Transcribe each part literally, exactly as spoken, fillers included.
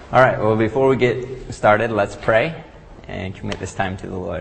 All right, well, before we get started, let's pray and commit this time to the Lord.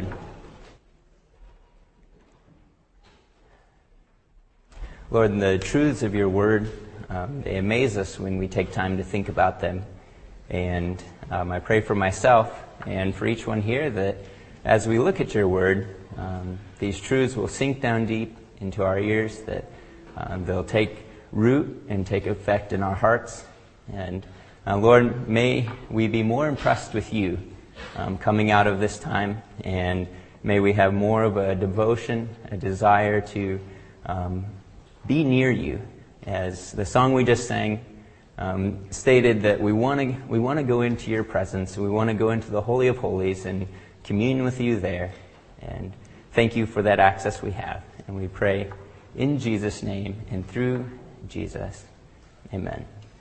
Lord, the truths of your word, um, they amaze us when we take time to think about them. And um, I pray for myself and for each one here that as we look at your word, um, these truths will sink down deep into our ears, that um, they'll take root and take effect in our hearts. And uh, Lord, may we be more impressed with you um, coming out of this time, and may we have more of a devotion, a desire to um, be near you. As the song we just sang um, stated, that we want to we want to go into your presence, we want to go into the Holy of Holies and commune with you there. And thank you for that access we have. And we pray in Jesus' name and through Jesus. Amen.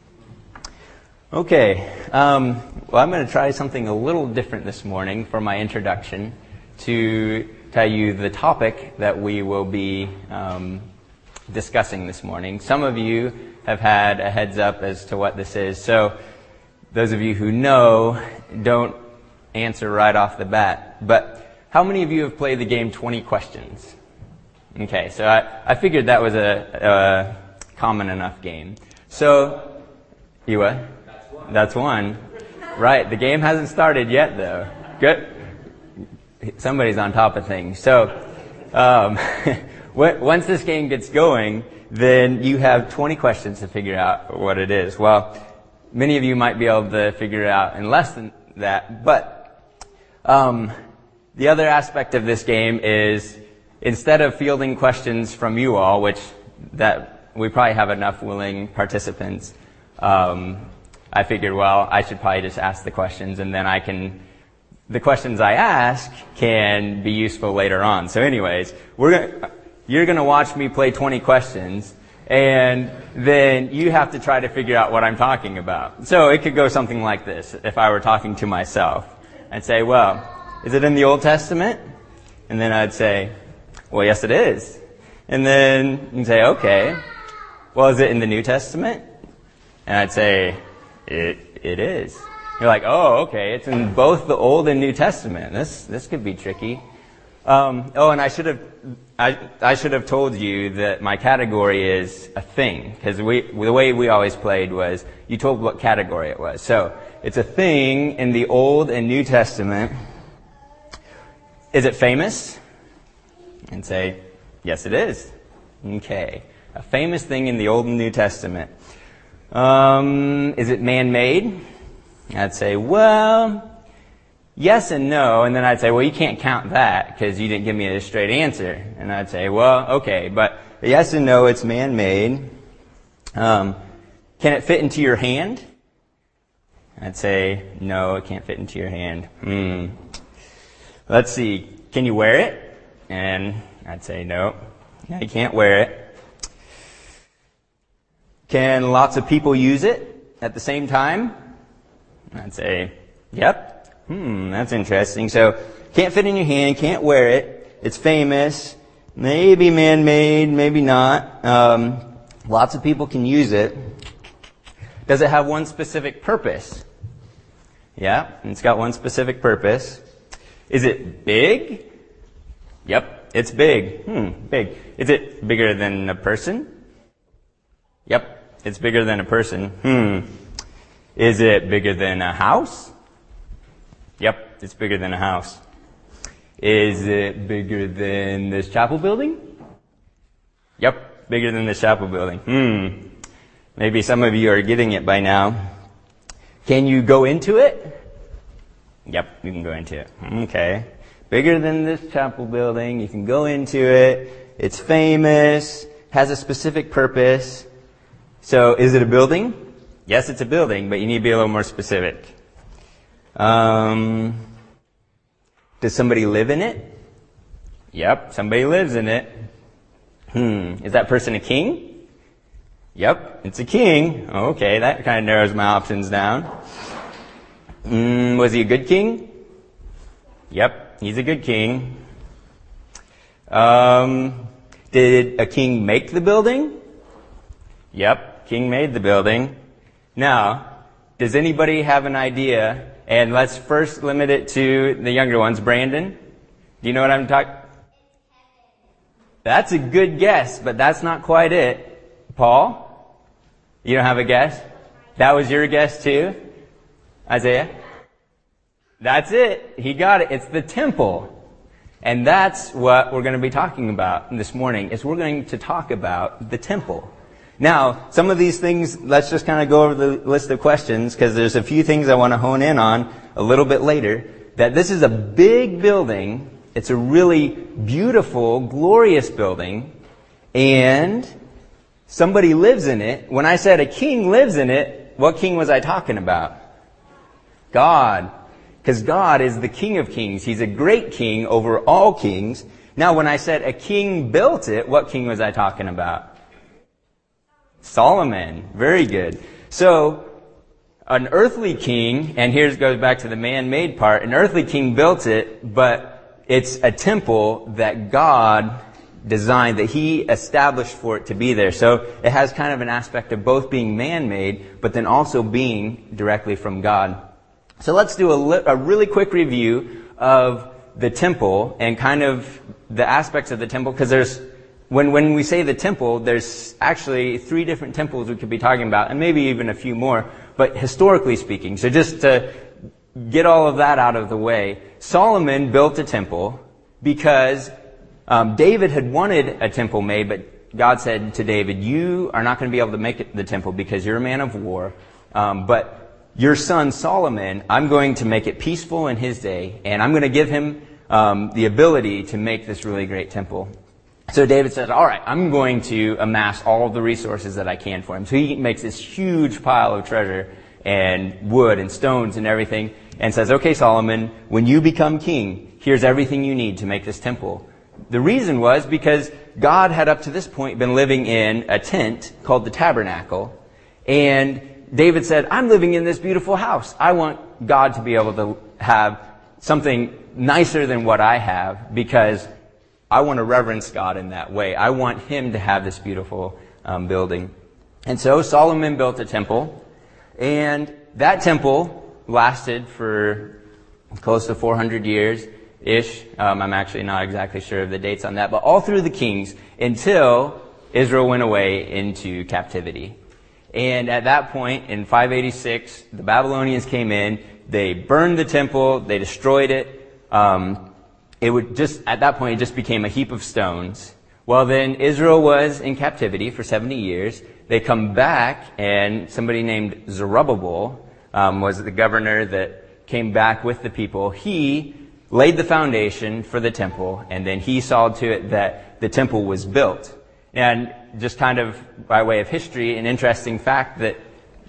Okay, um, well, I'm going to try something a little different this morning for my introduction to tell you the topic that we will be um, discussing this morning. Some of you have had a heads up as to what this is, so those of you who know, don't answer right off the bat. But how many of you have played the game twenty questions? Okay, so I, I figured that was a, a common enough game. So, you what? That's one. Right, the game hasn't started yet, though. Good. Somebody's on top of things. So, um, once this game gets going, then you have twenty questions to figure out what it is. Well, many of you might be able to figure it out in less than that, but um, the other aspect of this game is, instead of fielding questions from you all, which that we probably have enough willing participants, um, I figured, well, I should probably just ask the questions, and then I can, the questions I ask can be useful later on. So anyways, we're gonna, you're gonna watch me play twenty questions, and then you have to try to figure out what I'm talking about. So it could go something like this, if I were talking to myself. I'd say, well, is it in the Old Testament? And then I'd say, well, yes, it is. And then you'd say, okay, well, is it in the New Testament? And I'd say, It it is. You're like, oh, okay, it's in both the Old and New Testament. This this could be tricky. Um, oh, and I should have I I should have told you that my category is a thing, because we the way we always played was you told what category it was. So it's a thing in the Old and New Testament. Is it famous? And say, yes, it is. Okay, a famous thing in the Old and New Testament. Um, is it man-made? I'd say, well, yes and no. And then I'd say, well, you can't count that because you didn't give me a straight answer. And I'd say, well, okay, but yes and no, it's man-made. Um, can it fit into your hand? I'd say, no, it can't fit into your hand. Hmm. Let's see. Can you wear it? And I'd say, no, no, you can't wear it. Can lots of people use it at the same time? I'd say, yep. Hmm, that's interesting. So, can't fit in your hand, can't wear it. It's famous. Maybe man-made, maybe not. Um, lots of people can use it. Does it have one specific purpose? Yeah, it's got one specific purpose. Is it big? Yep, it's big. Hmm, big. Is it bigger than a person? Yep. It's bigger than a person. Hmm. Is it bigger than a house? Yep, it's bigger than a house. Is it bigger than this chapel building? Yep, bigger than this chapel building. Hmm. Maybe some of you are getting it by now. Can you go into it? Yep, you can go into it. Okay. Bigger than this chapel building. You can go into it. It's famous. Has a specific purpose. So, is it a building? Yes, it's a building, but you need to be a little more specific. Um, does somebody live in it? Yep, somebody lives in it. Hmm, is that person a king? Yep, it's a king. Okay, that kind of narrows my options down. Mm, was he a good king? Yep, he's a good king. Um, did a king make the building? Yep, king made the building. Now, Does anybody have an idea? And let's first limit it to the younger ones. Brandon, do you know what I'm talking? That's a good guess, but that's not quite it. Paul, you don't have a guess? That was your guess too? Isaiah? That's it. He got it. It's the temple. And that's what we're going to be talking about this morning, is we're going to talk about the temple. Now, some of these things, let's just kind of go over the list of questions, because there's a few things I want to hone in on a little bit later. That this is a big building. It's a really beautiful, glorious building. And somebody lives in it. When I said a king lives in it, what king was I talking about? God. Because God is the King of Kings. He's a great king over all kings. Now, when I said a king built it, what king was I talking about? Solomon. Very good. So, an earthly king, and here it goes back to the man-made part, an earthly king built it, but it's a temple that God designed, that He established for it to be there. So, it has kind of an aspect of both being man-made, but then also being directly from God. So let's do a, li- a really quick review of the temple and kind of the aspects of the temple, because there's, when, when we say the temple, there's actually three different temples we could be talking about, and maybe even a few more, but historically speaking. So just to get all of that out of the way, Solomon built a temple because um, David had wanted a temple made, but God said to David, you are not going to be able to make it the temple because you're a man of war, um, but your son Solomon, I'm going to make it peaceful in his day, and I'm going to give him um, the ability to make this really great temple. So David says, all right, I'm going to amass all of the resources that I can for him. So he makes this huge pile of treasure and wood and stones and everything, and says, okay, Solomon, when you become king, here's everything you need to make this temple. The reason was because God had up to this point been living in a tent called the tabernacle, and David said, I'm living in this beautiful house. I want God to be able to have something nicer than what I have, because I want to reverence God in that way. I want Him to have this beautiful um, building. And so Solomon built a temple, and that temple lasted for close to four hundred years-ish. Um, I'm actually not exactly sure of the dates on that, but all through the kings until Israel went away into captivity. And at that point, in five eighty-six, the Babylonians came in, they burned the temple, they destroyed it. Um, it would just, at that point, it just became a heap of stones. Well, then Israel was in captivity for seventy years. They come back, and somebody named Zerubbabel um, was the governor that came back with the people. He laid the foundation for the temple, and then he saw to it that the temple was built. And just kind of by way of history, an interesting fact that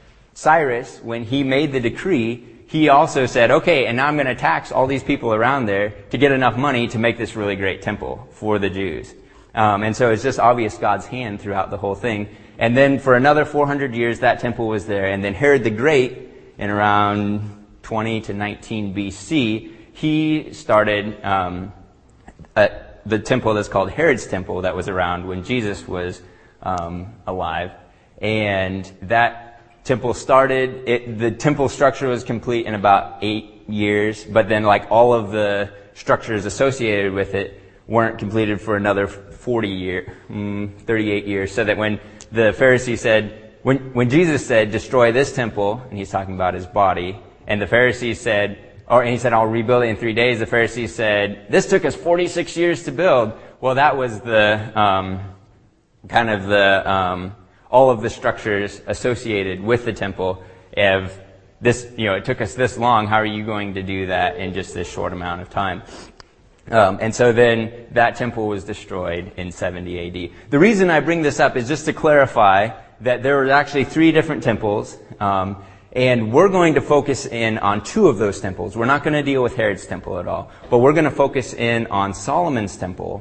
Cyrus, when he made the decree, he also said, okay, and now I'm going to tax all these people around there to get enough money to make this really great temple for the Jews. Um, and so it's just obvious God's hand throughout the whole thing. And then for another four hundred years, that temple was there. And then Herod the Great, in around twenty to nineteen B C, he started um, a the temple that's called Herod's Temple that was around when Jesus was um, alive. And that temple started, it, the temple structure was complete in about eight years, but then like all of the structures associated with it weren't completed for another forty years, mm, thirty-eight years. So that when the Pharisees said, when, when Jesus said, destroy this temple, and he's talking about his body, and the Pharisees said, Or, and he said, I'll rebuild it in three days. The Pharisees said, this took us forty-six years to build. Well, that was the, um, kind of the, um, all of the structures associated with the temple of this, you know, it took us this long. How are you going to do that in just this short amount of time? Um, and so then that temple was destroyed in seventy A D. The reason I bring this up is just to clarify that there were actually three different temples, um, and we're going to focus in on two of those temples. We're not going to deal with Herod's temple at all, but we're going to focus in on Solomon's temple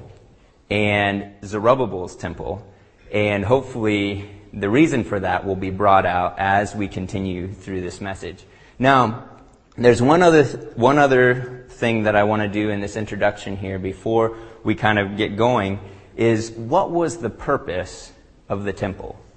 and Zerubbabel's temple. And hopefully the reason for that will be brought out as we continue through this message. Now, there's one other, one other thing that I want to do in this introduction here before we kind of get going is, what was the purpose of the temple?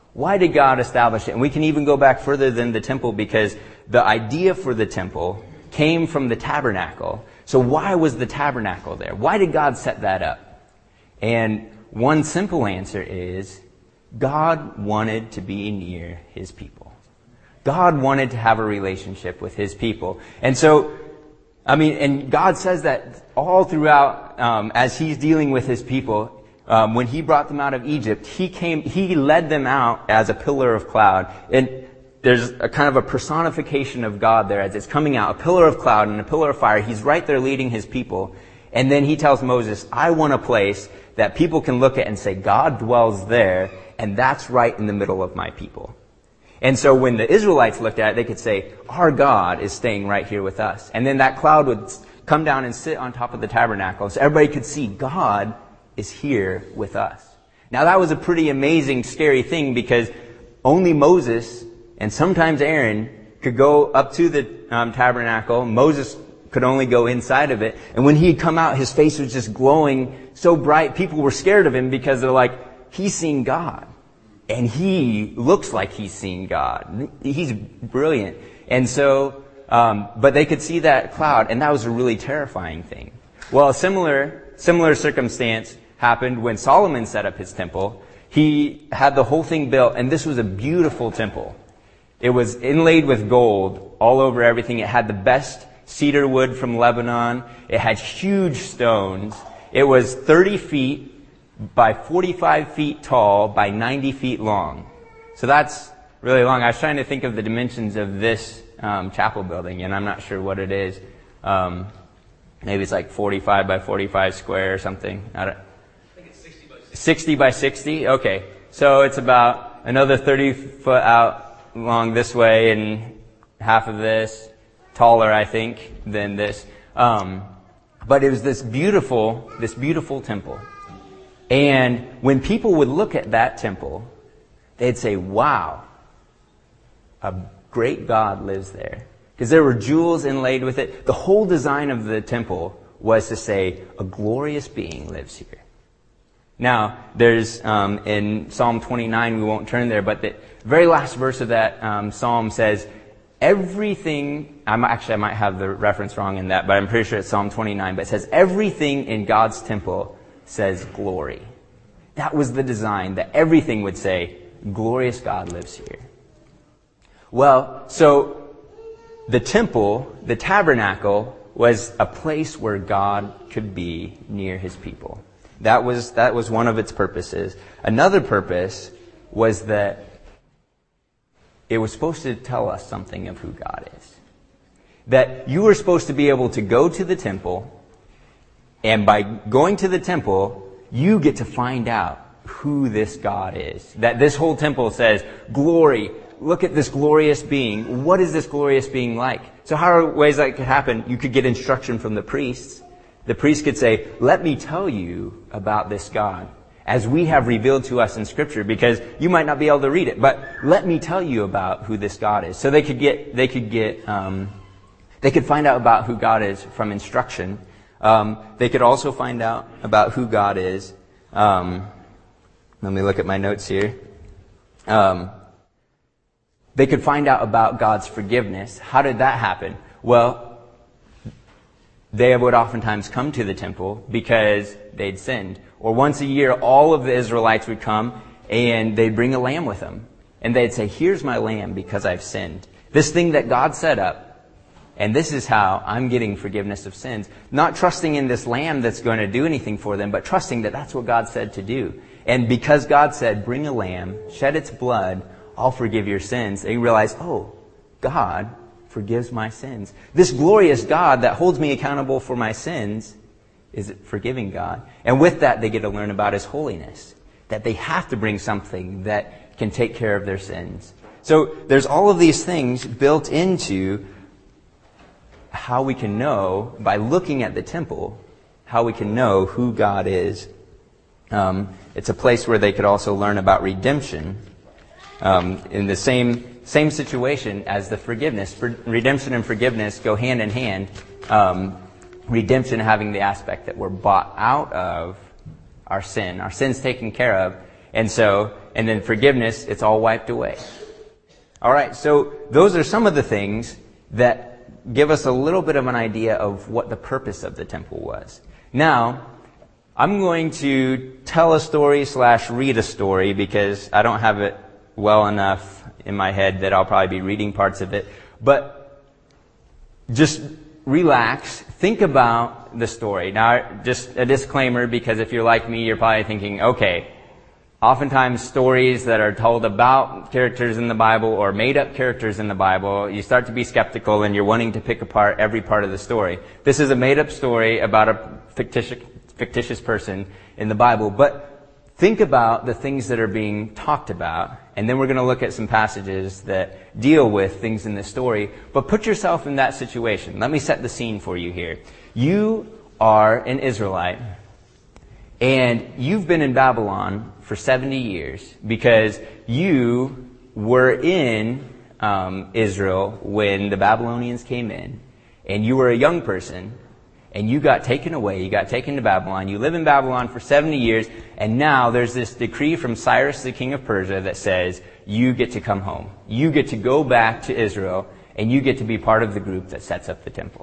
Why did God establish it? And we can even go back further than the temple, because the idea for the temple came from the tabernacle. So why was the tabernacle there? Why did God set that up? And one simple answer is God wanted to be near his people. God wanted to have a relationship with his people. And so, I mean, and God says that all throughout, um, as he's dealing with his people. Um, when he brought them out of Egypt, he came, he led them out as a pillar of cloud. And there's a kind of a personification of God there as it's coming out, a pillar of cloud and a pillar of fire. He's right there leading his people. And then he tells Moses, I want a place that people can look at and say, God dwells there, and that's right in the middle of my people. And so when the Israelites looked at it, they could say, our God is staying right here with us. And then that cloud would come down and sit on top of the tabernacle, so everybody could see God is here with us. Now that was a pretty amazing, scary thing, because only Moses and sometimes Aaron could go up to the um, tabernacle. Moses could only go inside of it. And when he'd come out, his face was just glowing so bright. People were scared of him because they're like, he's seen God. And he looks like he's seen God. He's brilliant. And so, um, but they could see that cloud, and that was a really terrifying thing. Well, a similar, similar circumstance happened when Solomon set up his temple. He had the whole thing built, and this was a beautiful temple. It was inlaid with gold all over everything. It had the best cedar wood from Lebanon. It had huge stones. It was thirty feet by forty-five feet tall by ninety feet long. So that's really long. I was trying to think of the dimensions of this um, chapel building, and I'm not sure what it is. Um, maybe it's like forty-five by forty-five square or something. I don't, sixty by sixty? Okay. So it's about another thirty foot out long this way and half of this. Taller, I think, than this. Um, but it was this beautiful, this beautiful temple. And when people would look at that temple, they'd say, wow, a great God lives there. Because there were jewels inlaid with it. The whole design of the temple was to say, a glorious being lives here. Now, there's, um, in Psalm twenty-nine, we won't turn there, but the very last verse of that um, psalm says, everything, I'm actually, I might have the reference wrong in that, but I'm pretty sure it's Psalm twenty-nine, but it says, everything in God's temple says glory. That was the design, that everything would say, glorious God lives here. Well, so the temple, the tabernacle, was a place where God could be near his people. That was, that was one of its purposes. Another purpose was that it was supposed to tell us something of who God is. That you were supposed to be able to go to the temple, and by going to the temple, you get to find out who this God is. That this whole temple says, glory, look at this glorious being. What is this glorious being like? So how are ways that could happen? You could get instruction from the priests. The priest could say, let me tell you about this God, as we have revealed to us in Scripture, because you might not be able to read it, but let me tell you about who this God is. So they could get, they could get, um, they could find out about who God is from instruction. Um, they could also find out about who God is. Um, let me look at my notes here. Um, they could find out about God's forgiveness. How did that happen? Well, they would oftentimes come to the temple because they'd sinned. Or once a year, all of the Israelites would come and they'd bring a lamb with them. And they'd say, here's my lamb because I've sinned. This thing that God set up, and this is how I'm getting forgiveness of sins. Not trusting in this lamb that's going to do anything for them, but trusting that that's what God said to do. And because God said, bring a lamb, shed its blood, I'll forgive your sins, they realize, oh, God forgives my sins. This glorious God that holds me accountable for my sins is a forgiving God. And with that, they get to learn about his holiness. That they have to bring something that can take care of their sins. So there's all of these things built into how we can know, by looking at the temple, how we can know who God is. Um, it's a place where they could also learn about redemption. Um, in the same same situation as the forgiveness. For, redemption and forgiveness go hand in hand. Um, redemption having the aspect that we're bought out of our sin. Our sin's taken care of. And so, and then forgiveness, it's all wiped away. All right, so those are some of the things that give us a little bit of an idea of what the purpose of the temple was. Now, I'm going to tell a story slash read a story because I don't have it well enough in my head that I'll probably be reading parts of it. But just relax. Think about the story. Now, just a disclaimer, because if you're like me, you're probably thinking, okay, oftentimes stories that are told about characters in the Bible or made up characters in the Bible, you start to be skeptical and you're wanting to pick apart every part of the story. This is a made up story about a fictitious, fictitious person in the Bible, but think about the things that are being talked about, and then we're going to look at some passages that deal with things in the story. But put yourself in that situation. Let me set the scene for you here. You are an Israelite, and you've been in Babylon for seventy years because you were in um, Israel when the Babylonians came in, and you were a young person, and you got taken away. You got taken to Babylon. You live in Babylon for seventy years, and now there's this decree from Cyrus, the king of Persia, that says you get to come home. You get to go back to Israel, and you get to be part of the group that sets up the temple.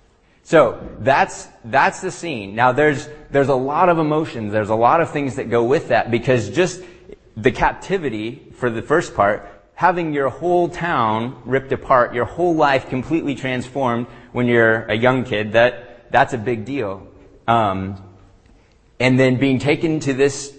So that's that's the scene. Now there's there's a lot of emotions. There's a lot of things that go with that, because just the captivity for the first part, having your whole town ripped apart, your whole life completely transformed when you're a young kid, that that's a big deal. Um, and then being taken to this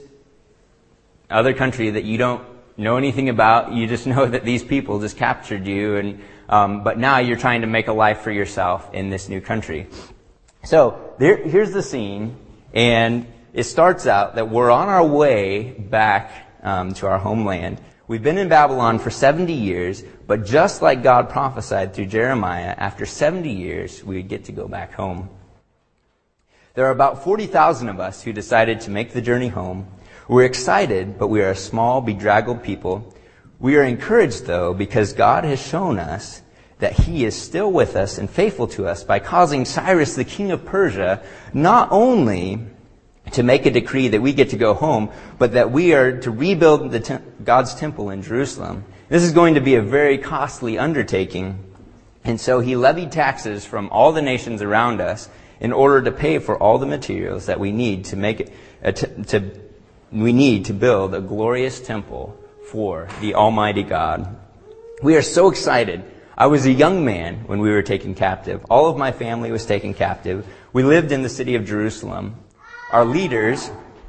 other country that you don't know anything about, you just know that these people just captured you, and Um, but now you're trying to make a life for yourself in this new country. So there, here's the scene, and it starts out that we're on our way back um, to our homeland. We've been in Babylon for seventy years, but just like God prophesied through Jeremiah, after seventy years, we would get to go back home. There are about forty thousand of us who decided to make the journey home. We're excited, but we are a small, bedraggled people. We are encouraged, though, because God has shown us that He is still with us and faithful to us by causing Cyrus, the king of Persia, not only to make a decree that we get to go home, but that we are to rebuild the te- God's temple in Jerusalem. This is going to be a very costly undertaking, and so He levied taxes from all the nations around us in order to pay for all the materials that we need to make it, uh, to, to we need to build a glorious temple for the Almighty God. We are so excited. I was a young man when we were taken captive. All of my family was taken captive. We lived in the city of Jerusalem. Our leaders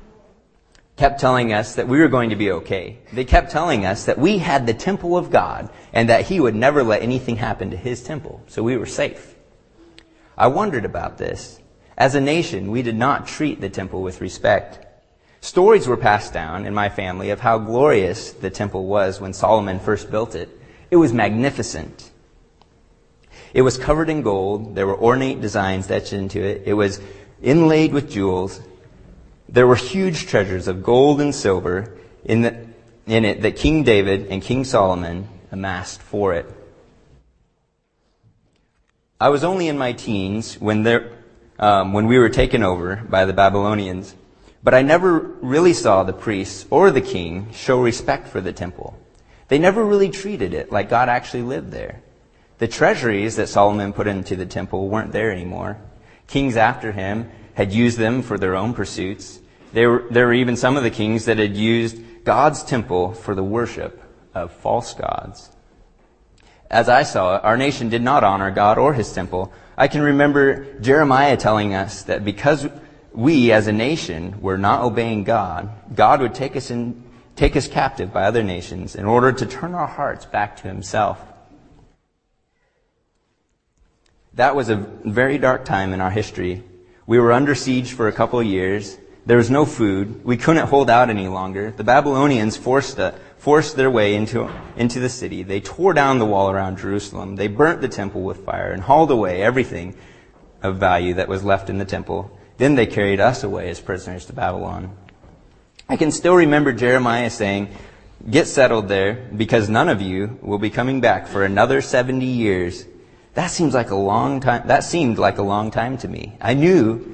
kept telling us that we were going to be okay. They kept telling us that we had the temple of God and that He would never let anything happen to His temple, so we were safe. I wondered about this. As a nation, we did not treat the temple with respect. Stories were passed down in my family of how glorious the temple was when Solomon first built it. It was magnificent. It was covered in gold. There were ornate designs etched into it. It was inlaid with jewels. There were huge treasures of gold and silver in, the, in it that King David and King Solomon amassed for it. I was only in my teens when, there, um, when we were taken over by the Babylonians. But I never really saw the priests or the king show respect for the temple. They never really treated it like God actually lived there. The treasuries that Solomon put into the temple weren't there anymore. Kings after him had used them for their own pursuits. There were, there were even some of the kings that had used God's temple for the worship of false gods. As I saw it, our nation did not honor God or His temple. I can remember Jeremiah telling us that because we as a nation were not obeying God, God would take us in, take us captive by other nations in order to turn our hearts back to Himself. That was a very dark time in our history. We were under siege for a couple of years. There was no food. We couldn't hold out any longer. The Babylonians forced uh, forced their way into, into the city. They tore down the wall around Jerusalem. They burnt the temple with fire and hauled away everything of value that was left in the temple. Then they carried us away as prisoners to Babylon. I can still remember Jeremiah saying, "Get settled there, because none of you will be coming back for another seventy years. That seems like a long time. That seemed like a long time to me. I knew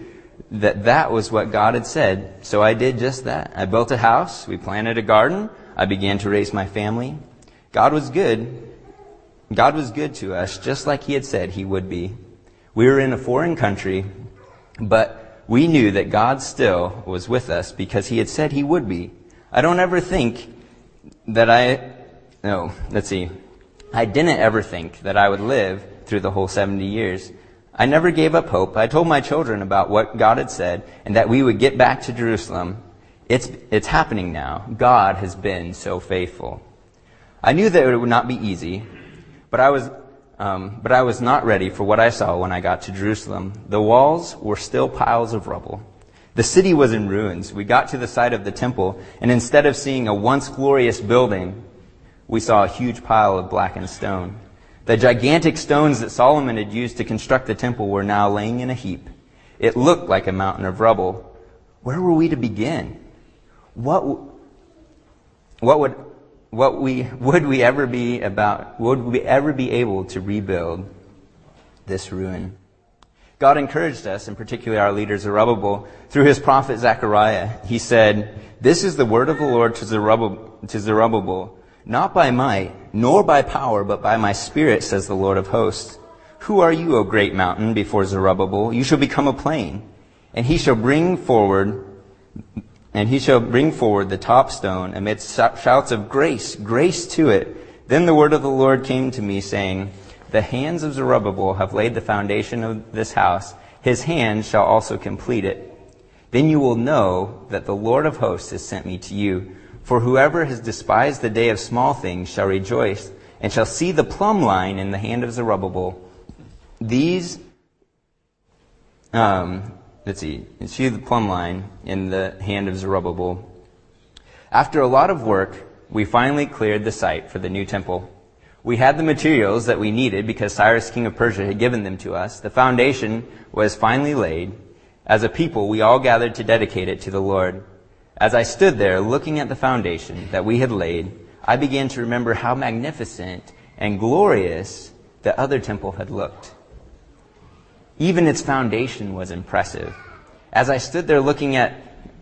that that was what God had said. So I did just that. I built a house. We planted a garden. I began to raise my family. God was good. God was good to us, just like He had said He would be. We were in a foreign country, but we knew that God still was with us because He had said He would be. I don't ever think that I, no, let's see. I didn't ever think that I would live through the whole seventy years. I never gave up hope. I told my children about what God had said and that we would get back to Jerusalem. It's, it's happening now. God has been so faithful. I knew that it would not be easy, but I was, um, but I was not ready for what I saw when I got to Jerusalem. The walls were still piles of rubble. The city was in ruins. We got to the site of the temple, and instead of seeing a once glorious building, we saw a huge pile of blackened stone. The gigantic stones that Solomon had used to construct the temple were now laying in a heap. It looked like a mountain of rubble. Where were we to begin? What, what would, what we, would we ever be about, would we ever be able to rebuild this ruin? God encouraged us, and particularly our leader Zerubbabel, through his prophet Zechariah. He said, "This is the word of the Lord to Zerubbabel, to Zerubbabel, not by might, nor by power, but by my Spirit, says the Lord of hosts. Who are you, O great mountain, before Zerubbabel? You shall become a plain, and he shall bring forward, and he shall bring forward the top stone amidst shouts of grace, grace to it. Then the word of the Lord came to me, saying, the hands of Zerubbabel have laid the foundation of this house. His hands shall also complete it. Then you will know that the Lord of hosts has sent me to you. For whoever has despised the day of small things shall rejoice, and shall see the plumb line in the hand of Zerubbabel. These, um, let's see, see the plumb line in the hand of Zerubbabel. After a lot of work, we finally cleared the site for the new temple. We had the materials that we needed because Cyrus, king of Persia, had given them to us. The foundation was finally laid. As a people, we all gathered to dedicate it to the Lord. As I stood there looking at the foundation that we had laid, I began to remember how magnificent and glorious the other temple had looked. Even its foundation was impressive. As I stood there looking at,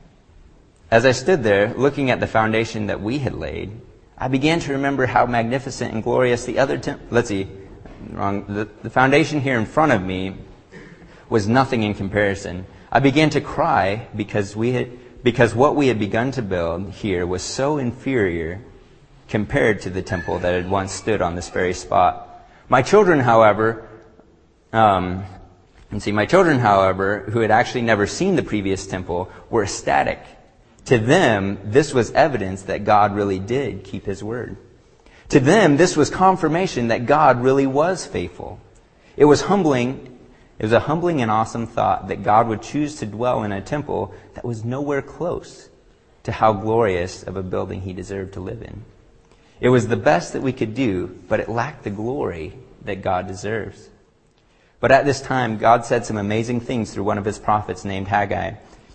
as I stood there looking at the foundation that we had laid, I began to remember how magnificent and glorious the other temple, let's see, wrong, the, the foundation here in front of me was nothing in comparison. I began to cry because we had, because what we had begun to build here was so inferior compared to the temple that had once stood on this very spot. My children, however, um, and see, my children, however, who had actually never seen the previous temple, were ecstatic. To them, this was evidence that God really did keep His word. To them, this was confirmation that God really was faithful. It was humbling. It was a humbling and awesome thought that God would choose to dwell in a temple that was nowhere close to how glorious of a building He deserved to live in. It was the best that we could do, but it lacked the glory that God deserves. But at this time, God said some amazing things through one of His prophets named Haggai.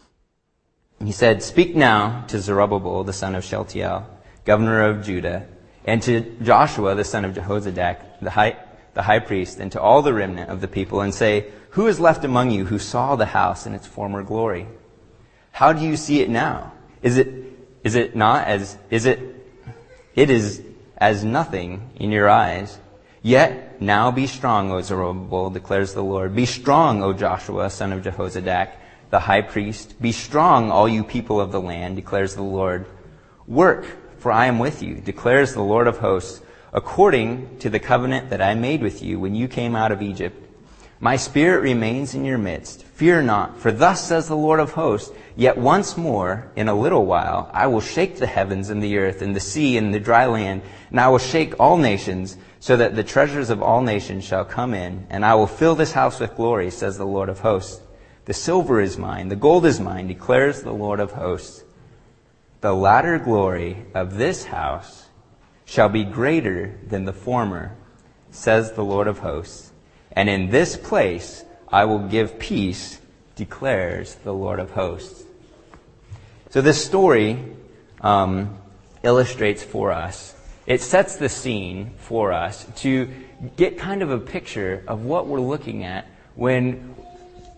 He said, "Speak now to Zerubbabel, the son of Shealtiel, governor of Judah, and to Joshua, the son of Jehozadak, the high, the high priest, and to all the remnant of the people, and say, who is left among you who saw the house in its former glory? How do you see it now? Is it, is it not as, is it, it is as nothing in your eyes. Yet now be strong, O Zerubbabel, declares the Lord. Be strong, O Joshua, son of Jehozadak, the high priest. Be strong, all you people of the land, declares the Lord. Work, for I am with you, declares the Lord of hosts, according to the covenant that I made with you when you came out of Egypt. My spirit remains in your midst. Fear not, for thus says the Lord of hosts, yet once more, in a little while, I will shake the heavens and the earth and the sea and the dry land, and I will shake all nations, so that the treasures of all nations shall come in, and I will fill this house with glory, says the Lord of hosts. The silver is mine, the gold is mine, declares the Lord of hosts. The latter glory of this house shall be greater than the former, says the Lord of hosts. And in this place I will give peace, declares the Lord of hosts." So this story um, illustrates for us, it sets the scene for us to get kind of a picture of what we're looking at when to,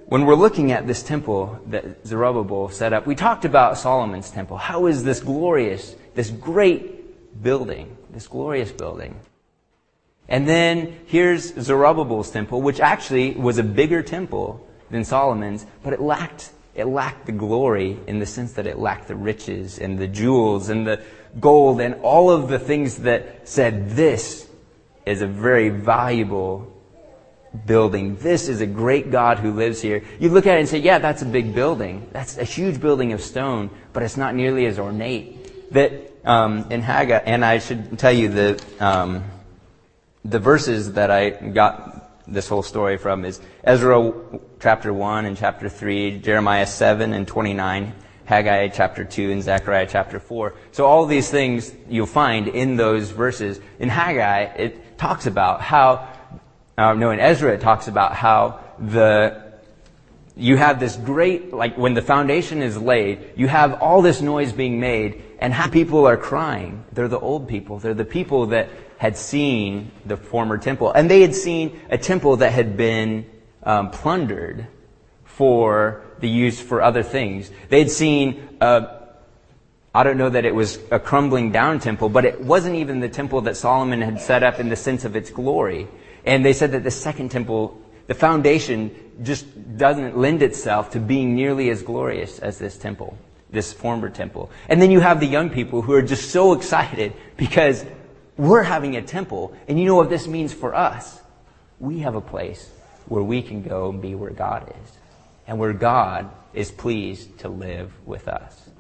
when we're looking at this temple that Zerubbabel set up, we talked about Solomon's temple. How is this glorious, this great building, this glorious building? And then here's Zerubbabel's temple, which actually was a bigger temple than Solomon's, but it lacked it lacked the glory in the sense that it lacked the riches and the jewels and the gold and all of the things that said this is a very valuable building. This is a great God who lives here. You look at it and say, yeah, that's a big building. That's a huge building of stone, but it's not nearly as ornate. That um, in Haggai, and I should tell you the um, the verses that I got this whole story from is Ezra chapter one and chapter three, Jeremiah seven and twenty-nine, Haggai chapter two, and Zechariah chapter four. So all these things you'll find in those verses. In Haggai, it talks about how, uh, no, in Ezra it talks about how the you have this great, like when the foundation is laid, you have all this noise being made, and how people are crying. They're the old people. They're the people that had seen the former temple. And they had seen a temple that had been um, plundered for the use for other things. They had seen, uh, I don't know that it was a crumbling down temple, but it wasn't even the temple that Solomon had set up in the sense of its glory. And they said that the second temple, the foundation, just doesn't lend itself to being nearly as glorious as this temple, this former temple. And then you have the young people who are just so excited because we're having a temple, and you know what this means for us? We have a place where we can go and be where God is, and where God is pleased to live with us.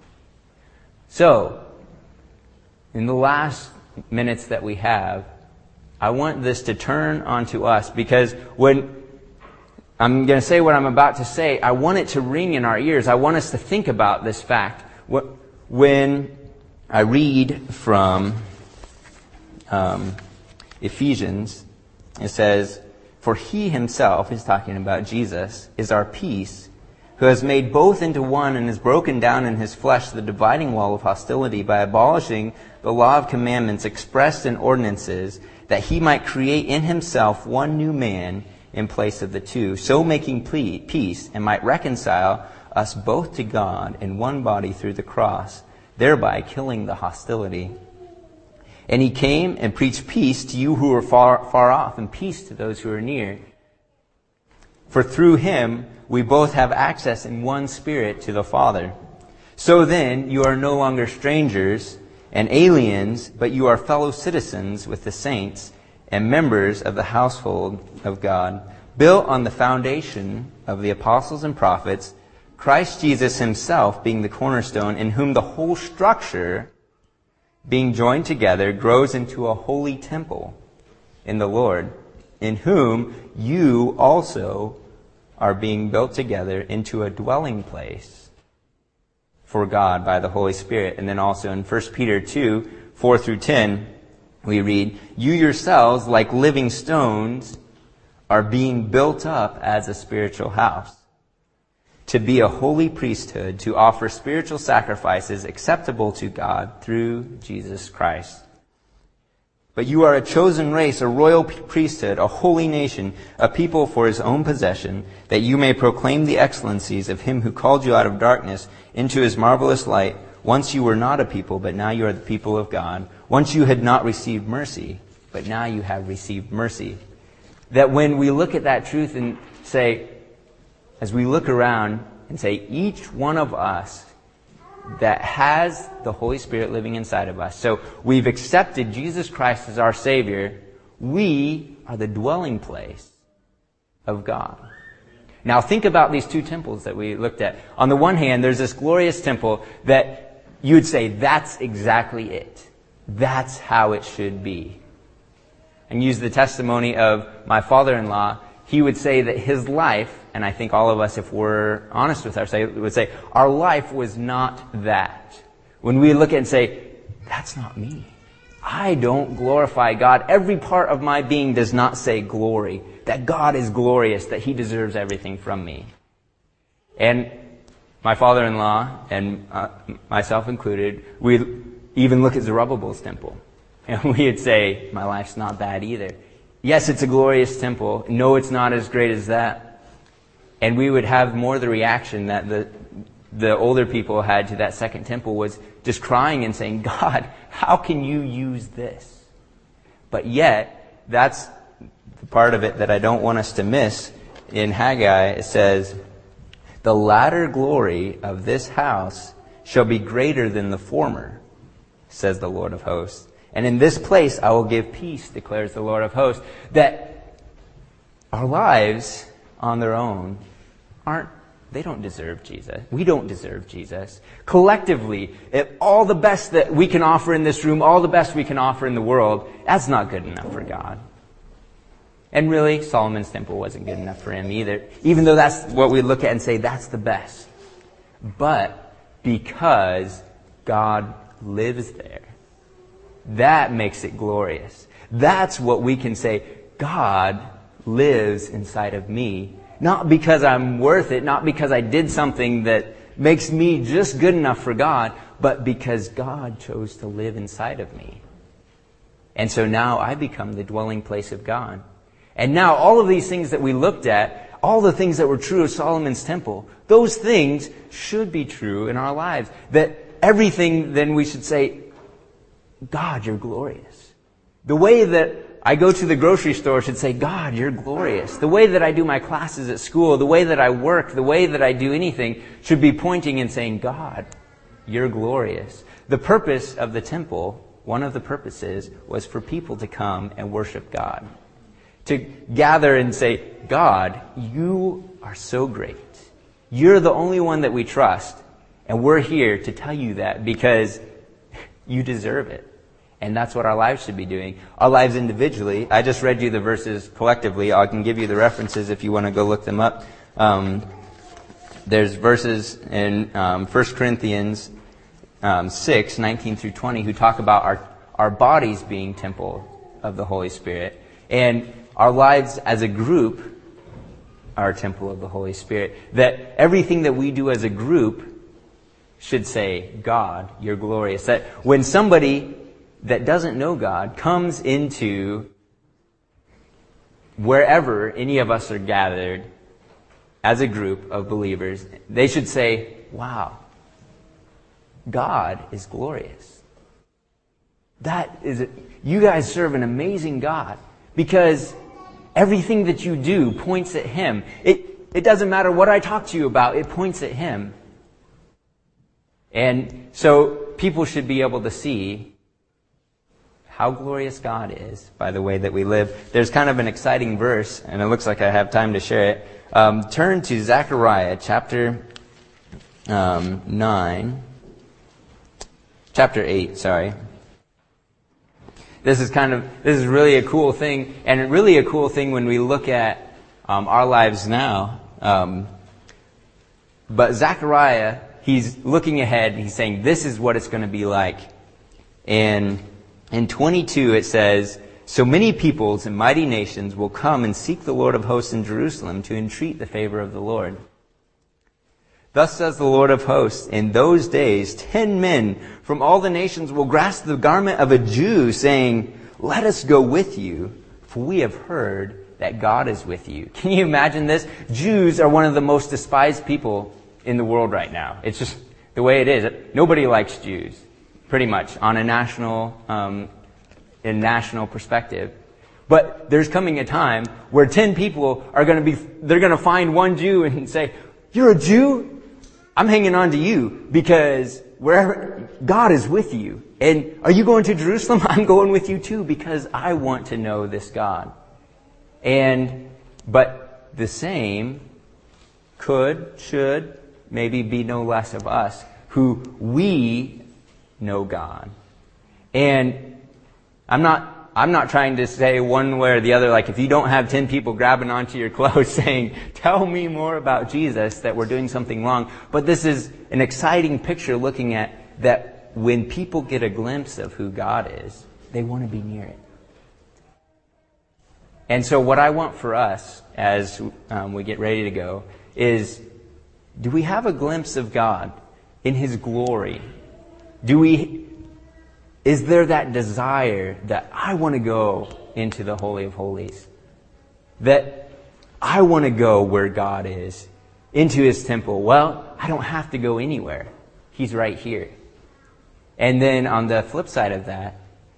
So, in the last minutes that we have, I want this to turn onto us, because when I'm going to say what I'm about to say, I want it to ring in our ears. I want us to think about this fact. When I read from Um, Ephesians, it says, "For he himself," is talking about Jesus, "is our peace, who has made both into one and has broken down in his flesh the dividing wall of hostility by abolishing the law of commandments expressed in ordinances, that he might create in himself one new man in place of the two, so making peace, and might reconcile us both to God in one body through the cross, thereby killing the hostility. And he came and preached peace to you who are far, far off, and peace to those who are near. For through him we both have access in one Spirit to the Father. So then you are no longer strangers and aliens, but you are fellow citizens with the saints and members of the household of God, built on the foundation of the apostles and prophets, Christ Jesus himself being the cornerstone, in whom the whole structure, being joined together, grows into a holy temple in the Lord, in whom you also are being built together into a dwelling place for God by the Holy Spirit." And then also in First Peter two, four through ten, we read, "You yourselves, like living stones, are being built up as a spiritual house, to be a holy priesthood, to offer spiritual sacrifices acceptable to God through Jesus Christ. But you are a chosen race, a royal priesthood, a holy nation, a people for his own possession, that you may proclaim the excellencies of him who called you out of darkness into his marvelous light. Once you were not a people, but now you are the people of God. Once you had not received mercy, but now you have received mercy." That when we look at that truth and say, as we look around and say, each one of us that has the Holy Spirit living inside of us, so we've accepted Jesus Christ as our Savior, we are the dwelling place of God. Now think about these two temples that we looked at. On the one hand, there's this glorious temple that you would say, that's exactly it. That's how it should be. And use the testimony of my father-in-law. He would say that his life, and I think all of us, if we're honest with ourselves, would say, our life was not that. When we look at it and say, that's not me. I don't glorify God. Every part of my being does not say glory. That God is glorious, that he deserves everything from me. And my father-in-law, and uh, myself included, we even look at Zerubbabel's temple. And we'd say, my life's not bad either. Yes, it's a glorious temple. No, it's not as great as that. And we would have more the reaction that the the older people had to that second temple was just crying and saying, God, how can you use this? But yet, that's the part of it that I don't want us to miss. In Haggai, it says, the latter glory of this house shall be greater than the former, says the Lord of hosts. And in this place I will give peace, declares the Lord of hosts. That our lives on their own aren't, they don't deserve Jesus. We don't deserve Jesus. Collectively, if all the best that we can offer in this room, all the best we can offer in the world, that's not good enough for God. And really, Solomon's temple wasn't good enough for him either, even though that's what we look at and say that's the best. But because God lives there, that makes it glorious. That's what we can say, God lives inside of me. Not because I'm worth it, not because I did something that makes me just good enough for God, but because God chose to live inside of me. And so now I become the dwelling place of God. And now all of these things that we looked at, all the things that were true of Solomon's temple, those things should be true in our lives. That everything, then we should say, God, you're glorious. The way that I go to the grocery store should say, God, you're glorious. The way that I do my classes at school, the way that I work, the way that I do anything should be pointing and saying, God, you're glorious. The purpose of the temple, one of the purposes, was for people to come and worship God. To gather and say, God, you are so great. You're the only one that we trust. And we're here to tell you that because you deserve it. And that's what our lives should be doing. Our lives individually. I just read you the verses collectively. I can give you the references if you want to go look them up. Um, there's verses in um, First Corinthians um, six, nineteen through twenty, who talk about our, our bodies being temple of the Holy Spirit. And our lives as a group are a temple of the Holy Spirit. That everything that we do as a group should say, God, you're glorious. That when somebody that doesn't know God comes into wherever any of us are gathered as a group of believers, they should say, wow, God is glorious. That is it. You guys serve an amazing God because everything that you do points at Him. It, it doesn't matter what I talk to you about, it points at Him. And so people should be able to see how glorious God is by the way that we live. There's kind of an exciting verse, and it looks like I have time to share it. Um, turn to Zechariah chapter um, nine, chapter eight. Sorry. This is kind of this is really a cool thing, and really a cool thing when we look at um, our lives now. Um, but Zechariah, he's looking ahead, and he's saying, "This is what it's going to be like," and in twenty-two, it says, so many peoples and mighty nations will come and seek the Lord of hosts in Jerusalem to entreat the favor of the Lord. Thus says the Lord of hosts, in those days, ten men from all the nations will grasp the garment of a Jew, saying, let us go with you, for we have heard that God is with you. Can you imagine this? Jews are one of the most despised people in the world right now. It's just the way it is. Nobody likes Jews. Pretty much, on a national, um, in national perspective. But there's coming a time where ten people are going to be, they're going to find one Jew and say, you're a Jew? I'm hanging on to you because wherever, God is with you. And are you going to Jerusalem? I'm going with you too because I want to know this God. And, but the same could, should, maybe be no less of us who we know God. And I'm not I'm not trying to say one way or the other, like if you don't have ten people grabbing onto your clothes saying, tell me more about Jesus, that we're doing something wrong. But this is an exciting picture looking at that when people get a glimpse of who God is, they want to be near it. And so what I want for us as um, we get ready to go is, do we have a glimpse of God in His glory? Do we, is there that desire that I want to go into the Holy of Holies? That I want to go where God is, into his temple. Well, I don't have to go anywhere. He's right here. And then on the flip side of that,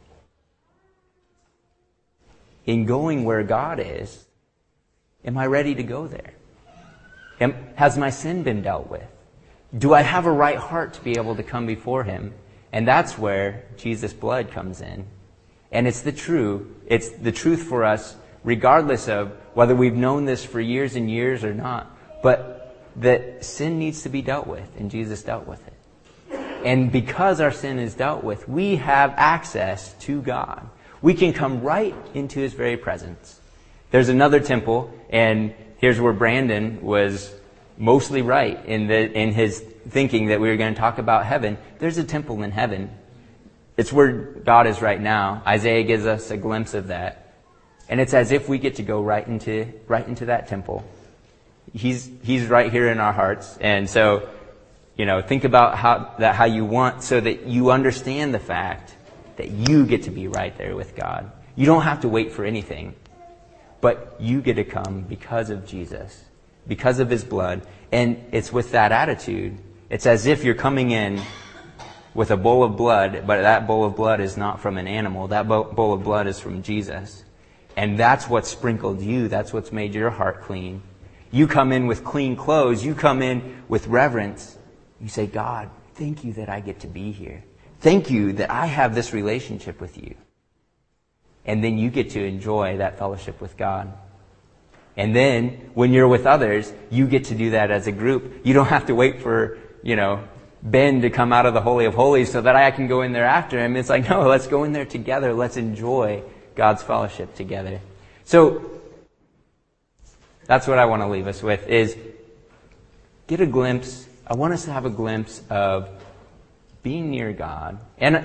in going where God is, am I ready to go there? Am, has my sin been dealt with? Do I have a right heart to be able to come before him? And that's where Jesus' blood comes in. And it's the true, it's the truth for us, regardless of whether we've known this for years and years or not. But that sin needs to be dealt with, and Jesus dealt with it. And because our sin is dealt with, we have access to God. We can come right into his very presence. There's another temple, and here's where Brandon was mostly right in the in his thinking that we were going to talk about heaven. There's a temple in heaven. It's where God is right now. Isaiah gives us a glimpse of that. And it's as if we get to go right into right into that temple. He's he's right here in our hearts. And so, you know, think about how that how you want, so that you understand the fact that you get to be right there with God. You don't have to wait for anything, but you get to come because of Jesus, because of his blood. And it's with that attitude. It's as if you're coming in with a bowl of blood, but that bowl of blood is not from an animal. That bowl of blood is from Jesus. And that's what sprinkled you. That's what's made your heart clean. You come in with clean clothes. You come in with reverence. You say, God, thank you that I get to be here. Thank you that I have this relationship with you. And then you get to enjoy that fellowship with God. And then when you're with others, you get to do that as a group. You don't have to wait for, you know, Ben to come out of the Holy of Holies so that I can go in there after him. It's like, no, let's go in there together. Let's enjoy God's fellowship together. So that's what I want to leave us with, is get a glimpse. I want us to have a glimpse of being near God. And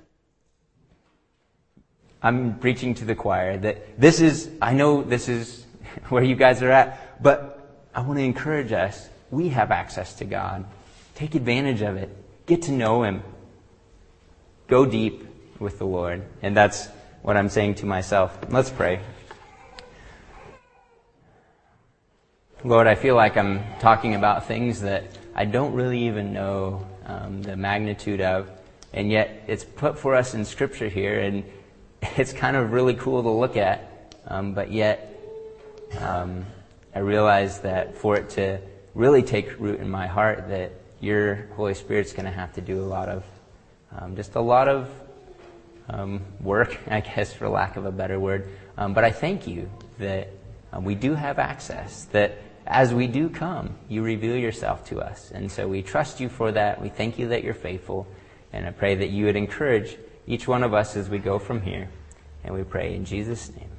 I'm preaching to the choir that this is, I know this is where you guys are at, but I want to encourage us. We have access to God. Take advantage of it. Get to know him. Go deep with the Lord. And that's what I'm saying to myself. Let's pray. Lord, I feel like I'm talking about things that I don't really even know um, the magnitude of, and yet it's put for us in Scripture here, and it's kind of really cool to look at, um, but yet um, I realize that for it to really take root in my heart, that your Holy Spirit's going to have to do a lot of, um, just a lot of um, work, I guess, for lack of a better word. Um, but I thank you that uh, we do have access, that as we do come, you reveal yourself to us. And so we trust you for that. We thank you that you're faithful. And I pray that you would encourage each one of us as we go from here. And we pray in Jesus' name.